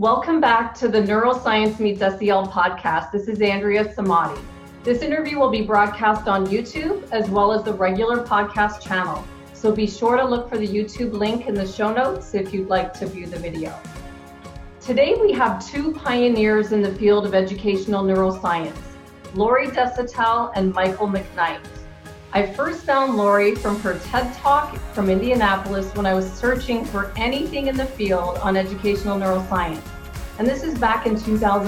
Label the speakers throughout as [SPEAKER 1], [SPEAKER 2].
[SPEAKER 1] Welcome back to the Neuroscience Meets SEL podcast. This is Andrea Samadi. This interview will be broadcast on YouTube as well as the regular podcast channel. So be sure to look for the YouTube link in the show notes if you'd like to view the video. Today we have two pioneers in the field of educational neuroscience, Lori Desautels and Michael McKnight. I first found Lori from her TED Talk from Indianapolis when I was searching for anything in the field on educational neuroscience. And this is back in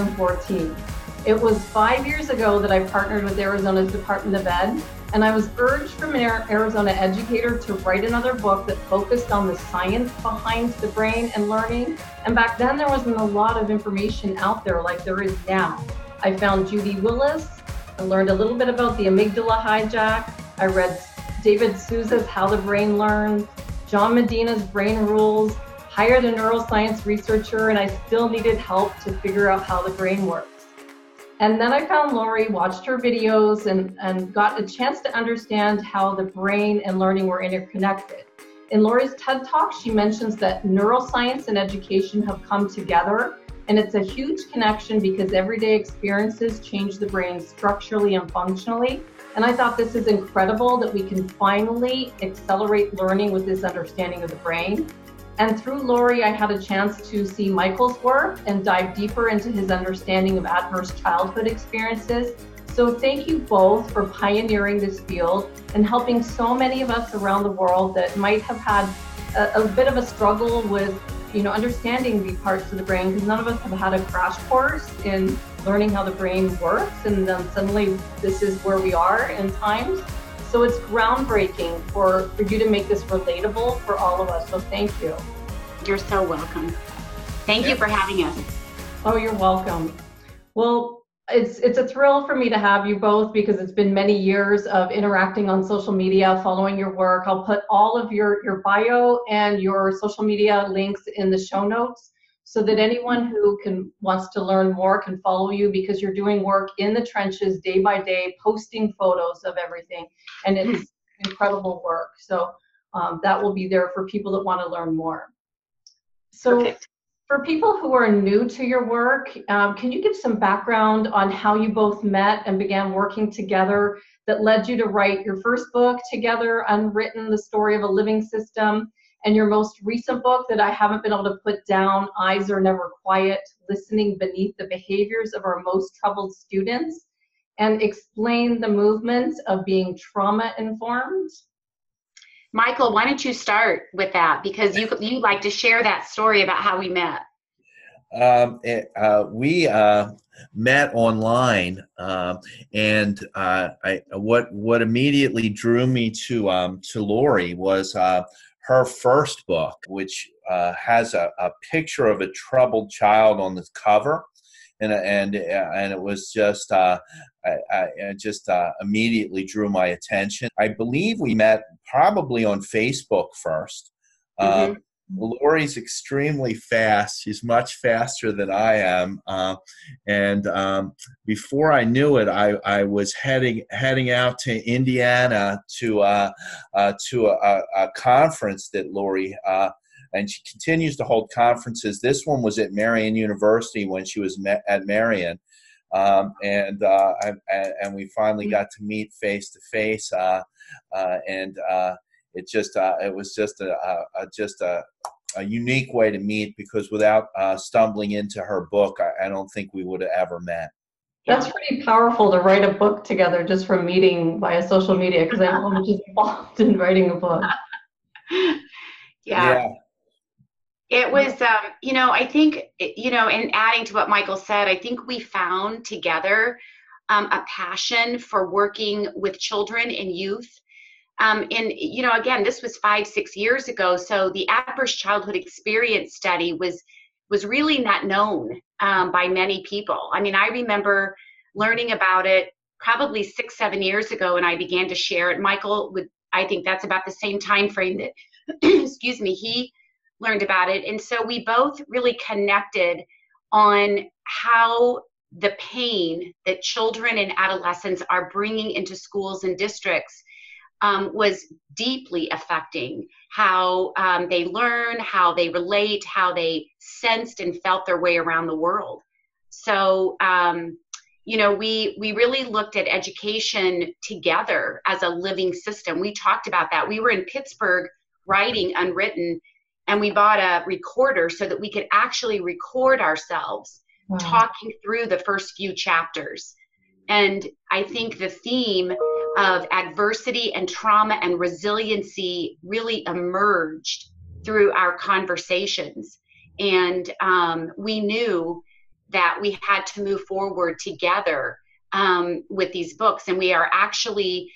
[SPEAKER 1] 2014. It was 5 years ago that I partnered with Arizona's Department of Ed, and I was urged from an Arizona educator to write another book that focused on the science behind the brain and learning. And back then there wasn't a lot of information out there like there is now. I found Judy Willis. I learned a little bit about the amygdala hijack. I read David Souza's How the Brain Learns, John Medina's Brain Rules, hired a neuroscience researcher, and I still needed help to figure out how the brain works. And then I found Lori, watched her videos, and got a chance to understand how the brain and learning were interconnected. In Lori's TED Talk, she mentions that neuroscience and education have come together, and it's a huge connection because everyday experiences change the brain structurally and functionally. And I thought this is incredible that we can finally accelerate learning with this understanding of the brain. And through Lori, I had a chance to see Michael's work and dive deeper into his understanding of adverse childhood experiences. So thank you both for pioneering this field and helping so many of us around the world that might have had a bit of a struggle with, understanding the parts of the brain, because none of us have had a crash course in learning how the brain works, and then suddenly this is where we are in times. So it's groundbreaking for you to make this relatable for all of us. So thank you.
[SPEAKER 2] You're so welcome. Thank you for having us.
[SPEAKER 1] Oh, you're welcome. Well, it's a thrill for me to have you both because it's been many years of interacting on social media, following your work. I'll put all of your bio and your social media links in the show notes so that anyone who wants to learn more can follow you, because you're doing work in the trenches day by day, posting photos of everything, and it's incredible work. So that will be there for people that want to learn more. So. Perfect. For people who are new to your work, can you give some background on how you both met and began working together that led you to write your first book together, Unwritten, The Story of a Living System, and your most recent book that I haven't been able to put down, Eyes Are Never Quiet, Listening Beneath the Behaviors of Our Most Troubled Students, and explain the movement of being trauma-informed?
[SPEAKER 2] Michael, why don't you start with that, because you like to share that story about how we met.
[SPEAKER 3] We met online, and what immediately drew me to Lori was her first book, which has a picture of a troubled child on the cover. And it was just immediately drew my attention. I believe we met probably on Facebook first. Lori's extremely fast. She's much faster than I am. And before I knew it, I was heading out to Indiana to a conference that Lori and she continues to hold conferences. This one was at Marian University when she was at Marian, and we finally got to meet face to face, and it was just a unique way to meet, because without stumbling into her book, I don't think we would have ever met.
[SPEAKER 1] That's pretty powerful to write a book together just from meeting via social media, because I know how much is involved in writing a book.
[SPEAKER 2] Yeah. It was, I think, and adding to what Michael said, I think we found together a passion for working with children and youth. Again, this was 5-6 years ago, so the Adverse Childhood Experience study was really not known by many people. I mean, I remember learning about it probably 6-7 years ago, and I began to share it. Michael, I think that's about the same time frame that, excuse me, he learned about it. And so we both really connected on how the pain that children and adolescents are bringing into schools and districts was deeply affecting how they learn, how they relate, how they sensed and felt their way around the world. So, we really looked at education together as a living system. We talked about that. We were in Pittsburgh writing Unwritten, and we bought a recorder so that we could actually record ourselves talking through the first few chapters. And I think the theme of adversity and trauma and resiliency really emerged through our conversations. And we knew that we had to move forward together with these books. And we are actually,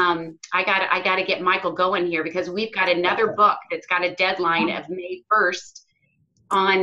[SPEAKER 2] I got to get Michael going here, because we've got another book that's got a deadline of May 1st on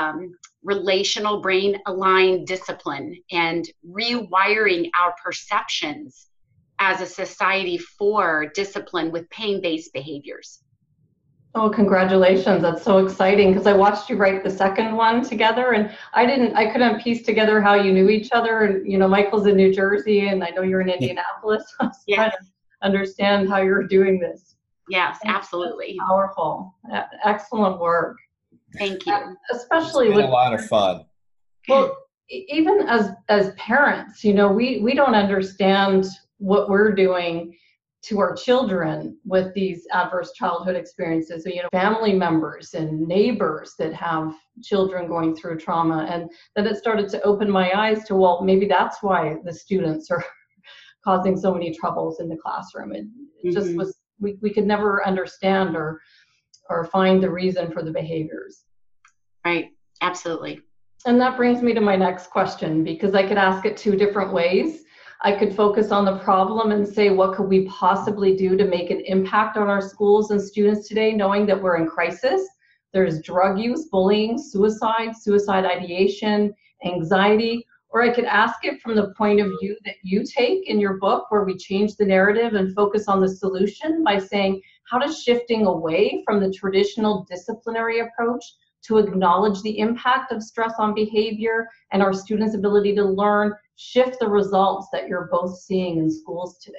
[SPEAKER 2] relational brain aligned discipline and rewiring our perceptions as a society for discipline with pain-based behaviors.
[SPEAKER 1] Oh, congratulations. That's so exciting, because I watched you write the second one together, and I couldn't piece together how you knew each other. And, Michael's in New Jersey, and I know you're in Indianapolis. So I was trying to understand how you're doing this.
[SPEAKER 2] Yes, absolutely.
[SPEAKER 1] That's powerful. Excellent work.
[SPEAKER 2] Thank you.
[SPEAKER 1] Especially
[SPEAKER 3] with
[SPEAKER 1] with
[SPEAKER 3] a lot of fun.
[SPEAKER 1] Well, even as parents, we don't understand what we're doing to our children with these adverse childhood experiences. So, family members and neighbors that have children going through trauma, and then it started to open my eyes to, well, maybe that's why the students are causing so many troubles in the classroom. It just was, we could never understand or find the reason for the behaviors.
[SPEAKER 2] Right. Absolutely.
[SPEAKER 1] And that brings me to my next question, because I could ask it two different ways. I could focus on the problem and say, what could we possibly do to make an impact on our schools and students today, knowing that we're in crisis? There's drug use, bullying, suicide ideation, anxiety. Or I could ask it from the point of view that you take in your book, where we change the narrative and focus on the solution by saying, how does shifting away from the traditional disciplinary approach to acknowledge the impact of stress on behavior and our students' ability to learn shift the results that you're both seeing in schools today?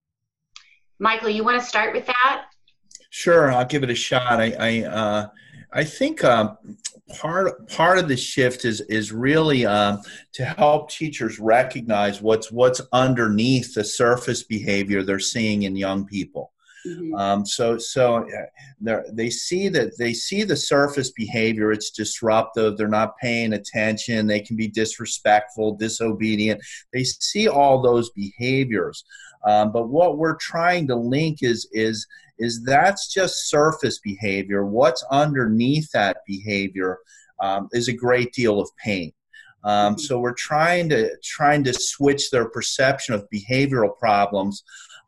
[SPEAKER 2] Michael, you want to start with that?
[SPEAKER 3] Sure, I'll give it a shot. I think part of the shift is really to help teachers recognize what's underneath the surface behavior they're seeing in young people. So they see the surface behavior. It's disruptive. They're not paying attention. They can be disrespectful, disobedient. They see all those behaviors. But what we're trying to link is that's just surface behavior. What's underneath that behavior is a great deal of pain. So we're trying to switch their perception of behavioral problems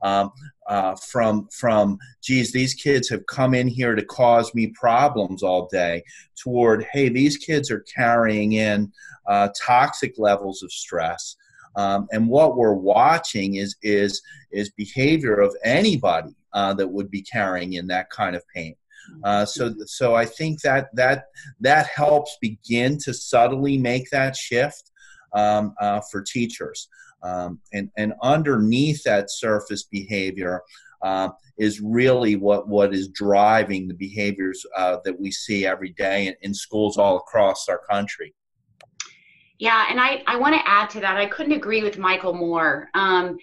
[SPEAKER 3] from geez, these kids have come in here to cause me problems all day, toward, hey, these kids are carrying in toxic levels of stress. And what we're watching is behavior of anybody that would be carrying in that kind of pain. So I think that helps begin to subtly make that shift for teachers. And underneath that surface behavior is really what is driving the behaviors that we see every day in schools all across our country.
[SPEAKER 2] Yeah, and I want to add to that. I couldn't agree with Michael more. And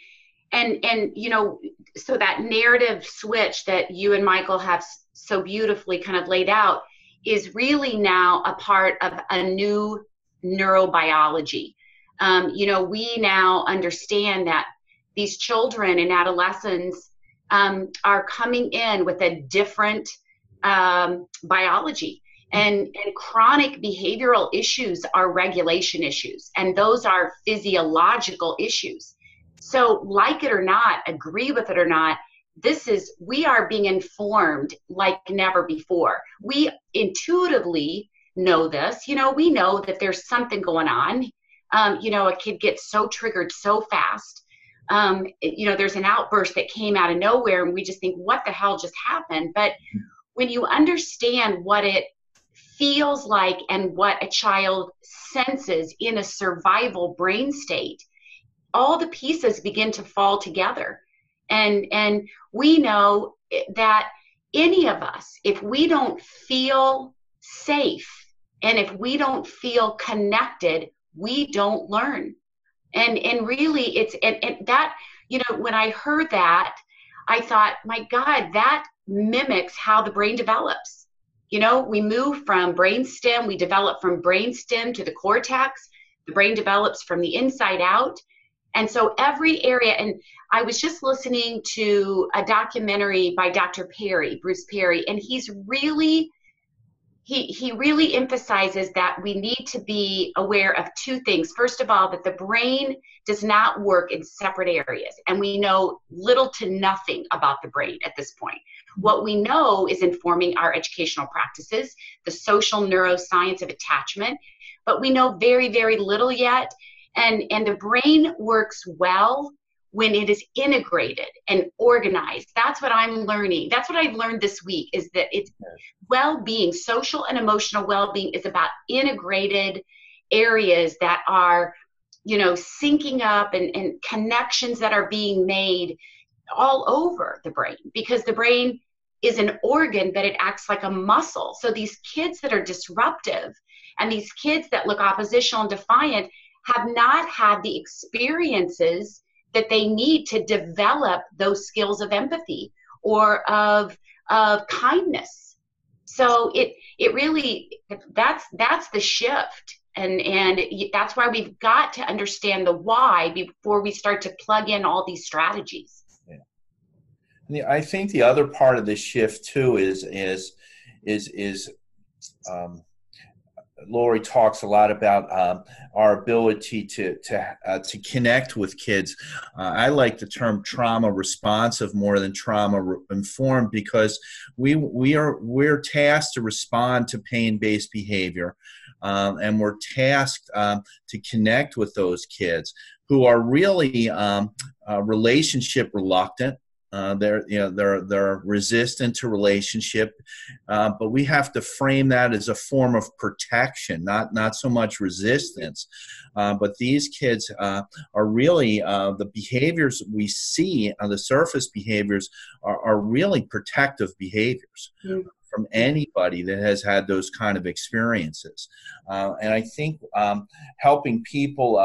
[SPEAKER 2] so that narrative switch that you and Michael have so beautifully kind of laid out is really now a part of a new neurobiology. We now understand that these children and adolescents are coming in with a different biology. And chronic behavioral issues are regulation issues, and those are physiological issues. So, like it or not, agree with it or not, we are being informed like never before. We intuitively know this. We know that there's something going on. A kid gets so triggered so fast. There's an outburst that came out of nowhere, and we just think, what the hell just happened? But when you understand what it feels like and what a child senses in a survival brain state, all the pieces begin to fall together. And we know that any of us, if we don't feel safe and if we don't feel connected, we don't learn. And really and that, when I heard that, I thought, my God, that mimics how the brain develops. We move from brainstem, we develop from brainstem to the cortex. The brain develops from the inside out. And so every area, and I was just listening to a documentary by Dr. Perry, Bruce Perry, and he really emphasizes that we need to be aware of two things. First of all, that the brain does not work in separate areas, and we know little to nothing about the brain at this point. What we know is informing our educational practices, the social neuroscience of attachment, but we know very, very little yet. And the brain works well when it is integrated and organized. That's what I'm learning. That's what I've learned this week, is that it's well-being, social and emotional well-being is about integrated areas that are, syncing up and connections that are being made all over the brain, because the brain is an organ, but it acts like a muscle. So these kids that are disruptive and these kids that look oppositional and defiant have not had the experiences that they need to develop those skills of empathy or of kindness. So it really, that's the shift. And that's why we've got to understand the why before we start to plug in all these strategies.
[SPEAKER 3] Yeah. I think the other part of this shift too is Lori talks a lot about our ability to connect with kids. I like the term trauma responsive more than trauma informed, because we're tasked to respond to pain-based behavior, and we're tasked to connect with those kids who are really relationship reluctant. They're resistant to relationship, but we have to frame that as a form of protection, not so much resistance. But these kids are really the behaviors we see on the surface behaviors are really protective behaviors. Mm-hmm. From anybody that has had those kind of experiences. And I think helping people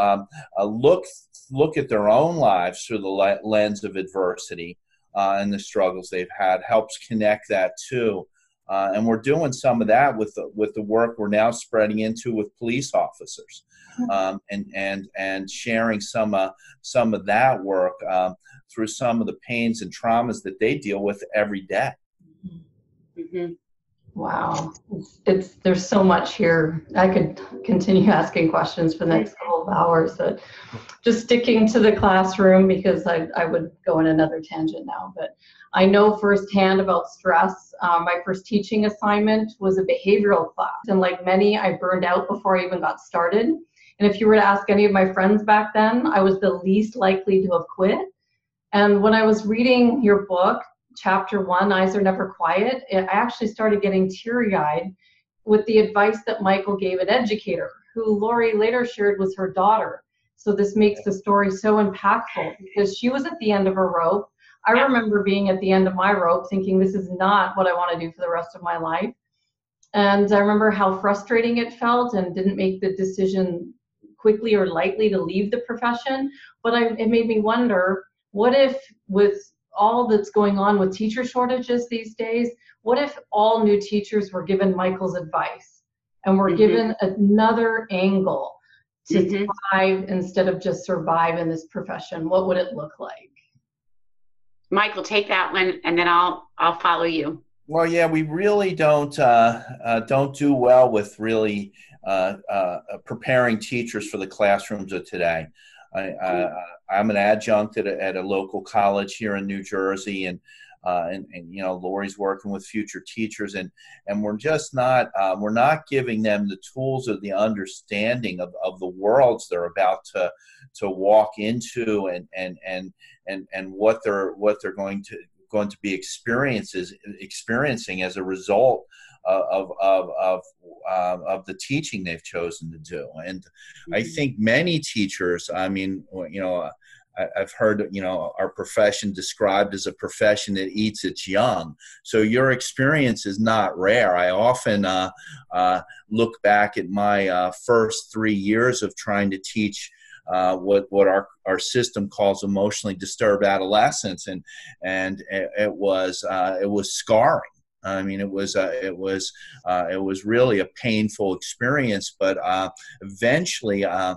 [SPEAKER 3] look at their own lives through the lens of adversity and the struggles they've had helps connect that too. And we're doing some of that with the work we're now spreading into with police officers, and sharing some of that work through some of the pains and traumas that they deal with every day.
[SPEAKER 1] Mm-hmm. Wow. There's so much here. I could continue asking questions for the next couple of hours, but just sticking to the classroom, because I would go in another tangent now, but I know firsthand about stress. My first teaching assignment was a behavioral class, and like many, I burned out before I even got started. And if you were to ask any of my friends back then, I was the least likely to have quit. And when I was reading your book, Chapter 1, Eyes Are Never Quiet, I actually started getting teary-eyed with the advice that Michael gave an educator, who Lori later shared was her daughter. So this makes the story so impactful, because she was at the end of her rope. I remember being at the end of my rope thinking, this is not what I want to do for the rest of my life. And I remember how frustrating it felt, and didn't make the decision quickly or lightly to leave the profession. But it made me wonder, what if with all that's going on with teacher shortages these days, what if all new teachers were given Michael's advice and were given another angle to thrive instead of just survive in this profession? What would it look like?
[SPEAKER 2] Michael, take that one, and then I'll follow you.
[SPEAKER 3] Well, yeah, we really don't do well with really preparing teachers for the classrooms of today. I'm an adjunct at a local college here in New Jersey, and Lori's working with future teachers, and we're just not giving them the tools or the understanding of the worlds they're about to walk into, and what they're going to be experiencing as a result of the teaching they've chosen to do. And I think many teachers, I I've heard, our profession described as a profession that eats its young. So your experience is not rare. I often look back at my first 3 years of trying to teach what our system calls emotionally disturbed adolescents, and it was scarring. I mean, it was really a painful experience, but eventually, and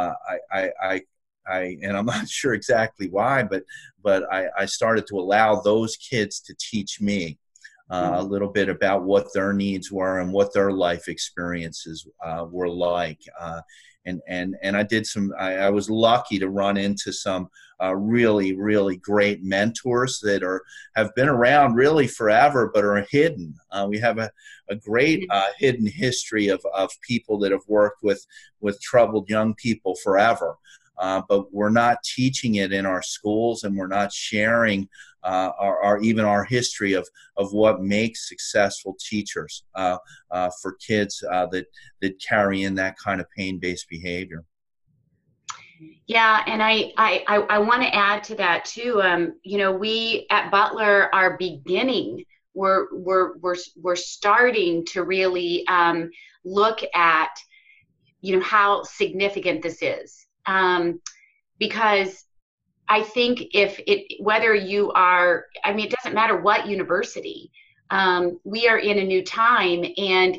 [SPEAKER 3] I'm not sure exactly why, but I started to allow those kids to teach me a little bit about what their needs were and what their life experiences were like. And I did I was lucky to run into some really, really great mentors that have been around really forever, but are hidden. We have a great hidden history of people that have worked with troubled young people forever. But we're not teaching it in our schools, and we're not sharing even our history of what makes successful teachers for kids that carry in that kind of pain-based behavior.
[SPEAKER 2] Yeah, and I want to add to that too. We at Butler are beginning. We're starting to really look at how significant this is. Because I think whether you are, it doesn't matter what university, we are in a new time. And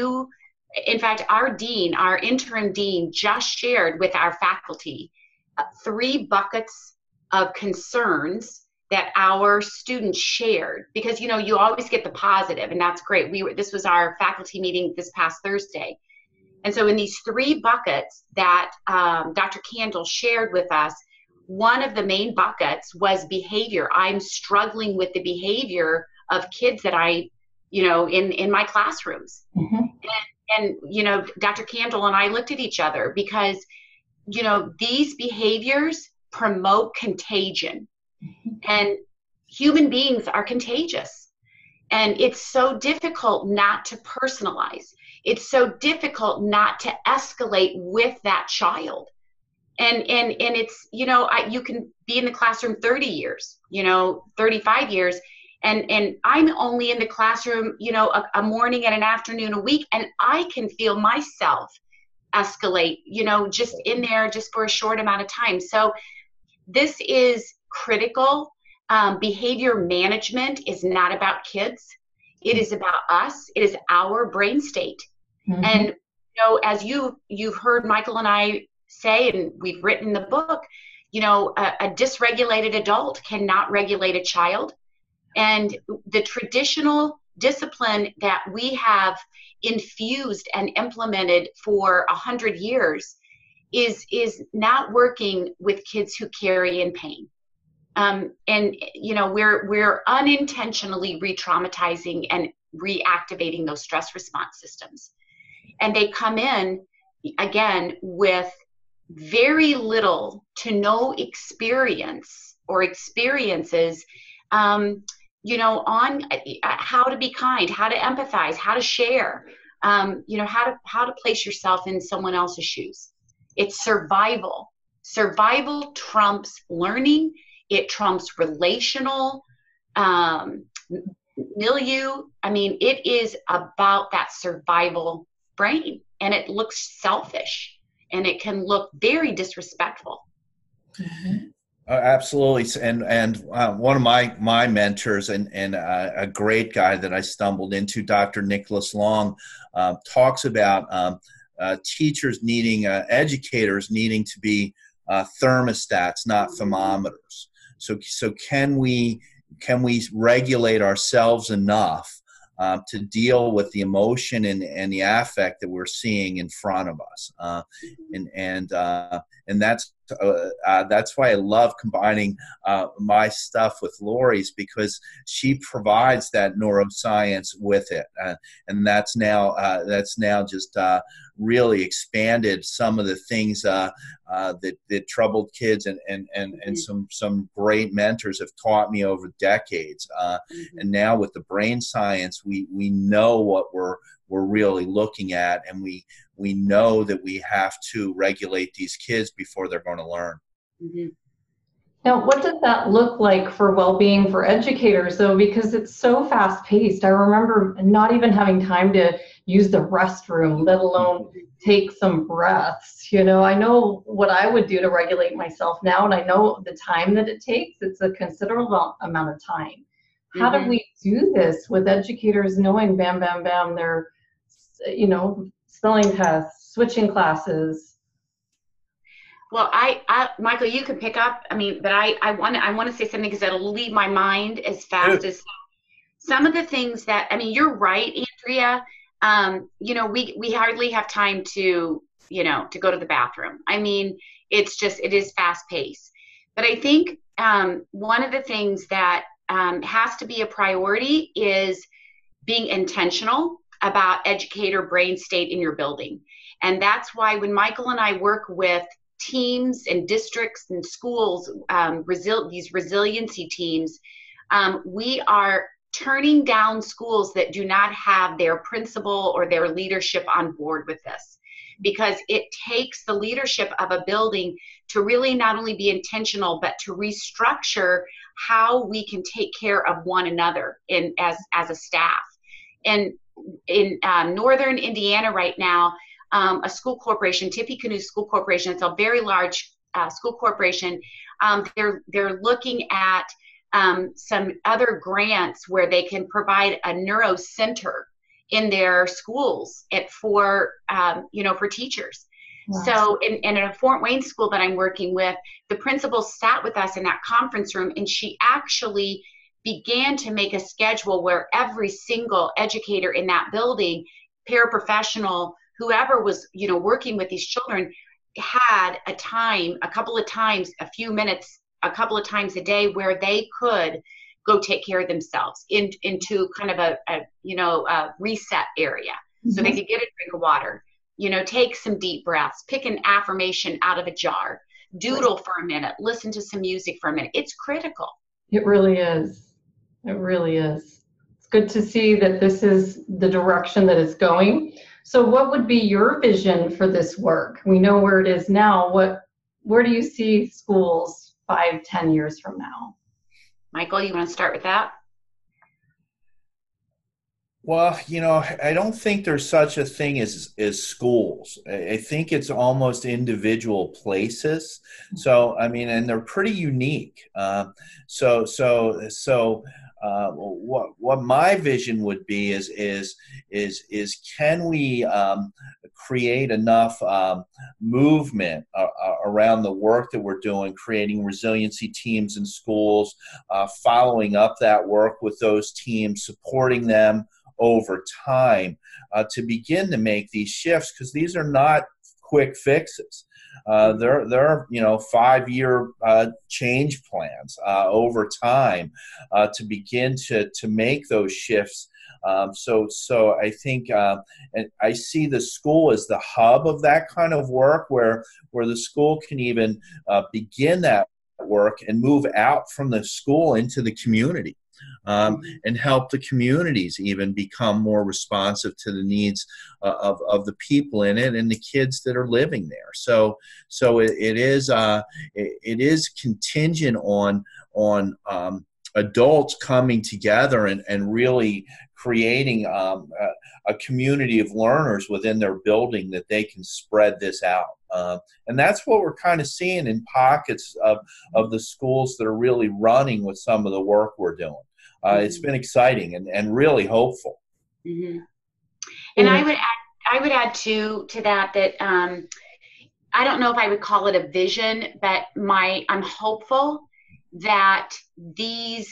[SPEAKER 2] in fact, our interim dean just shared with our faculty 3 buckets of concerns that our students shared, because, you always get the positive, and that's great. This was our faculty meeting this past Thursday. And so in these 3 buckets that Dr. Candle shared with us, one of the main buckets was behavior. I'm struggling with the behavior of kids that in my classrooms. Mm-hmm. And Dr. Candle and I looked at each other because, these behaviors promote contagion. Mm-hmm. And human beings are contagious. And it's so difficult not to personalize. It's so difficult not to escalate with that child. And it's, you can be in the classroom 30 years, 35 years, and I'm only in the classroom, a morning and an afternoon a week, and I can feel myself escalate, just in there just for a short amount of time. So this is critical. Behavior management is not about kids. It is about us. It is our brain state. Mm-hmm. And as you've heard Michael and I say, and we've written in the book, a dysregulated adult cannot regulate a child. And the traditional discipline that we have infused and implemented for 100 years is not working with kids who carry in pain. And we're unintentionally re-traumatizing and reactivating those stress response systems. And they come in, again, with very little to no experience or experiences, on how to be kind, how to empathize, how to share, how to place yourself in someone else's shoes. It's survival. Survival trumps learning. It trumps relational milieu. It is about that survival brain, and it looks selfish, and it can look very disrespectful.
[SPEAKER 3] Mm-hmm. Absolutely. And one of my mentors and a great guy that I stumbled into, Dr. Nicholas Long, talks about teachers educators needing to be thermostats, not thermometers. So can we regulate ourselves enough to deal with the emotion and the affect that we're seeing in front of us, and that's why I love combining my stuff with Lori's, because she provides that neuroscience with it, and that's now just really expanded some of the things that troubled kids and some great mentors have taught me over decades. And now with the brain science, we know what we're really looking at, and we know that we have to regulate these kids before they're going to learn.
[SPEAKER 2] Mm-hmm.
[SPEAKER 1] Now, what does that look like for well-being for educators, though? Because it's so fast-paced. I remember not even having time to use the restroom, let alone take some breaths. I know what I would do to regulate myself now, and I know the time that it takes. It's a considerable amount of time. How do we do this with educators knowing, bam, bam, bam, they're, spelling tests, switching classes?
[SPEAKER 2] Well, Michael, you can pick up. But I want to say something because it'll leave my mind as fast as some of the things that. You're right, Andrea. We hardly have time to go to the bathroom. It is fast paced. But I think one of the things that has to be a priority is being intentional about educator brain state in your building. And that's why when Michael and I work with teams and districts and schools, these resiliency teams, we are turning down schools that do not have their principal or their leadership on board with this, because it takes the leadership of a building to really not only be intentional, but to restructure how we can take care of one another as a staff. And in northern Indiana right now, a school corporation, Tippecanoe School Corporation, it's a very large school corporation. They're looking at some other grants where they can provide a neuro center in their schools for teachers. Wow. So in a Fort Wayne school that I'm working with, the principal sat with us in that conference room, and she actually began to make a schedule where every single educator in that building, paraprofessional, whoever was working with these children, had a couple of times a day where they could go take care of themselves into kind of a reset area. Mm-hmm. So they could get a drink of water, take some deep breaths, pick an affirmation out of a jar, doodle for a minute, listen to some music for a minute. It's critical.
[SPEAKER 1] It really is. It really is. It's good to see that this is the direction that it's going. So what would be your vision for this work? We know where it is now. Where do you see schools 5-10 years from now?
[SPEAKER 2] Michael, you want to start with that?
[SPEAKER 3] Well, I don't think there's such a thing as schools. I think it's almost individual places. So, and they're pretty unique. What my vision would be is can we create enough movement around the work that we're doing, creating resiliency teams in schools, following up that work with those teams, supporting them over time to begin to make these shifts, because these are not quick fixes. They're 5-year change plans over time to begin to make those shifts. So I think, and I see the school as the hub of that kind of work, where the school can even begin that work and move out from the school into the community. And help the communities even become more responsive to the needs of the people in it and the kids that are living there. So it is contingent on adults coming together and really creating a community of learners within their building that they can spread this out. And that's what we're kind of seeing in pockets of the schools that are really running with some of the work we're doing. It's been exciting and really hopeful.
[SPEAKER 2] Mm-hmm. And I would add to that I don't know if I would call it a vision, but I'm hopeful that these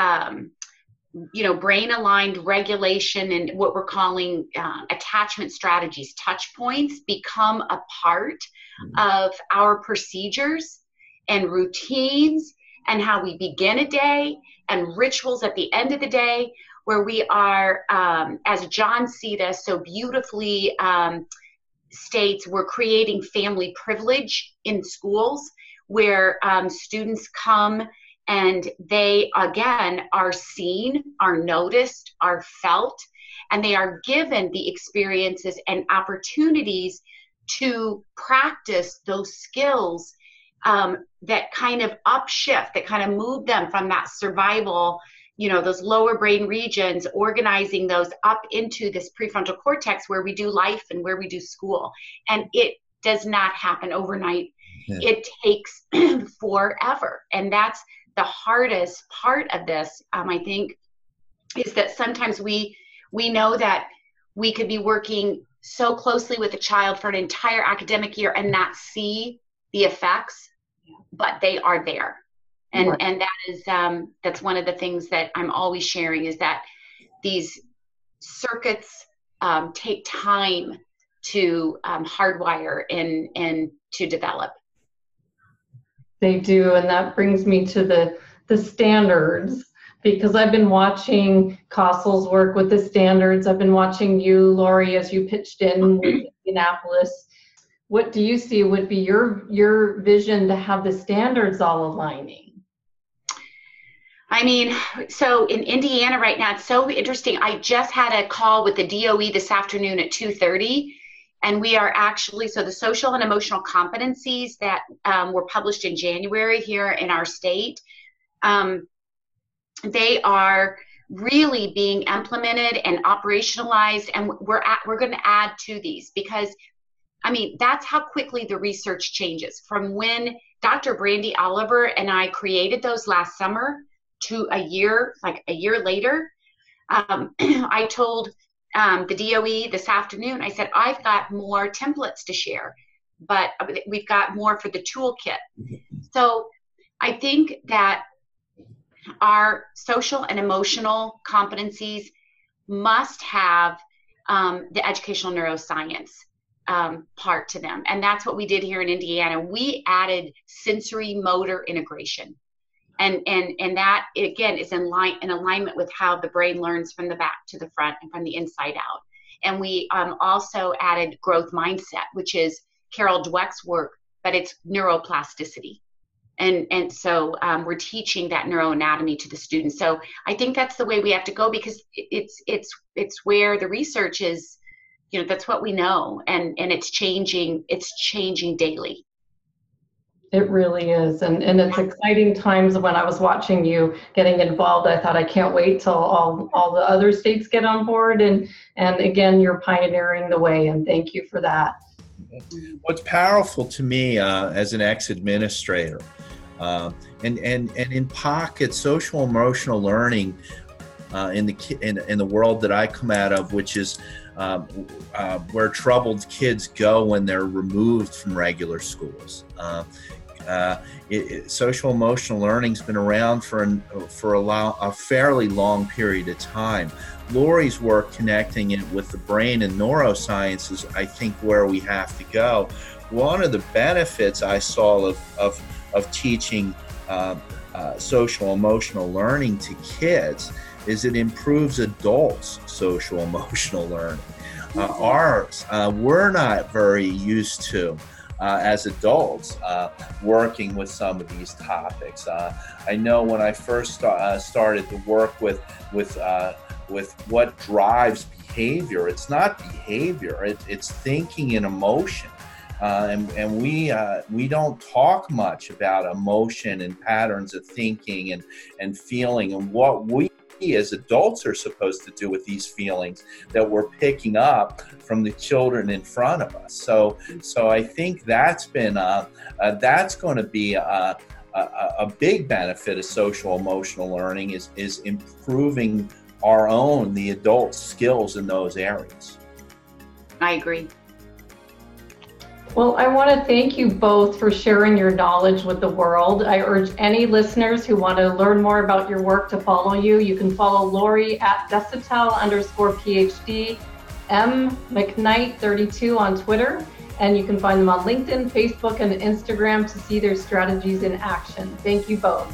[SPEAKER 2] brain aligned regulation and what we're calling attachment strategies, touch points, become a part of our procedures and routines and how we begin a day and rituals at the end of the day, where we are, as John Cita so beautifully states, we're creating family privilege in schools, where students come and they, again, are seen, are noticed, are felt, and they are given the experiences and opportunities to practice those skills that kind of upshift, that kind of move them from that survival, those lower brain regions, organizing those up into this prefrontal cortex where we do life and where we do school. And it does not happen overnight. Yeah. It takes forever. And that's the hardest part of this, I think, is that sometimes we know that we could be working so closely with a child for an entire academic year and not see the effects, but they are there. And right. And that is that's one of the things that I'm always sharing, is that these circuits take time to hardwire and to develop.
[SPEAKER 1] They do, and that brings me to the standards, because I've been watching Cossel's work with the standards. I've been watching you, Lori, as you pitched in with Indianapolis. What do you see would be your vision to have the standards all aligning?
[SPEAKER 2] I mean, so in Indiana right now, it's so interesting. I just had a call with the DOE this afternoon at 2:30, and we are actually, so the social and emotional competencies that were published in January here in our state, they are really being implemented and operationalized, and we're going to add to these, because I mean, that's how quickly the research changes. From when Dr. Brandy Oliver and I created those last summer to a year later, I told the DOE this afternoon, I said, I've got more templates to share, but we've got more for the toolkit. So I think that our social and emotional competencies must have the educational neuroscience part to them. And that's what we did here in Indiana. We added sensory motor integration. And that, again, is in alignment with how the brain learns from the back to the front and from the inside out. And we also added growth mindset, which is Carol Dweck's work, but it's neuroplasticity. And so we're teaching that neuroanatomy to the students. So I think that's the way we have to go, because it's where the research is, that's what we know, and it's changing daily.
[SPEAKER 1] It really is. And it's exciting times. When I was watching you getting involved, I thought, I can't wait till all the other states get on board. And again, you're pioneering the way, and thank you for that.
[SPEAKER 3] What's powerful to me as an ex-administrator, and in pockets, social emotional learning in the world that I come out of, which is where troubled kids go when they're removed from regular schools. Social emotional learning's been around for a fairly long period of time. Lori's work connecting it with the brain and neuroscience is, I think, where we have to go. One of the benefits I saw of teaching social emotional learning to kids is it improves adults' social emotional learning. We're not very used to, as adults, working with some of these topics. I know when I first started to work with what drives behavior, it's not behavior, it's thinking and emotion. And we don't talk much about emotion and patterns of thinking and feeling, and what we as adults are supposed to do with these feelings that we're picking up from the children in front of us. So I think that's been that's going to be a big benefit of social emotional learning is improving the adult skills in those areas.
[SPEAKER 2] I agree.
[SPEAKER 1] Well, I want to thank you both for sharing your knowledge with the world. I urge any listeners who want to learn more about your work to follow you. You can follow Lori at Desautels_PhD, McKnight32 on Twitter, and you can find them on LinkedIn, Facebook, and Instagram to see their strategies in action. Thank you both.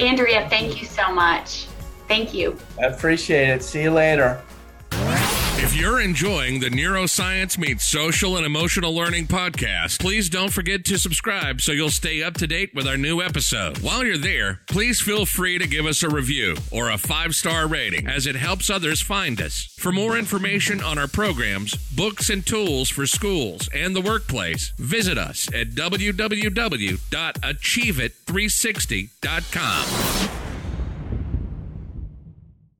[SPEAKER 2] Andrea, thank you so much. Thank you.
[SPEAKER 3] I appreciate it. See you later.
[SPEAKER 4] If If you're enjoying the Neuroscience Meets Social and Emotional Learning podcast, please don't forget to subscribe so you'll stay up to date with our new episode. While you're there, please feel free to give us a review or a 5-star rating, as it helps others find us. For more information on our programs, books, and tools for schools and the workplace, visit us at www.achieveit360.com.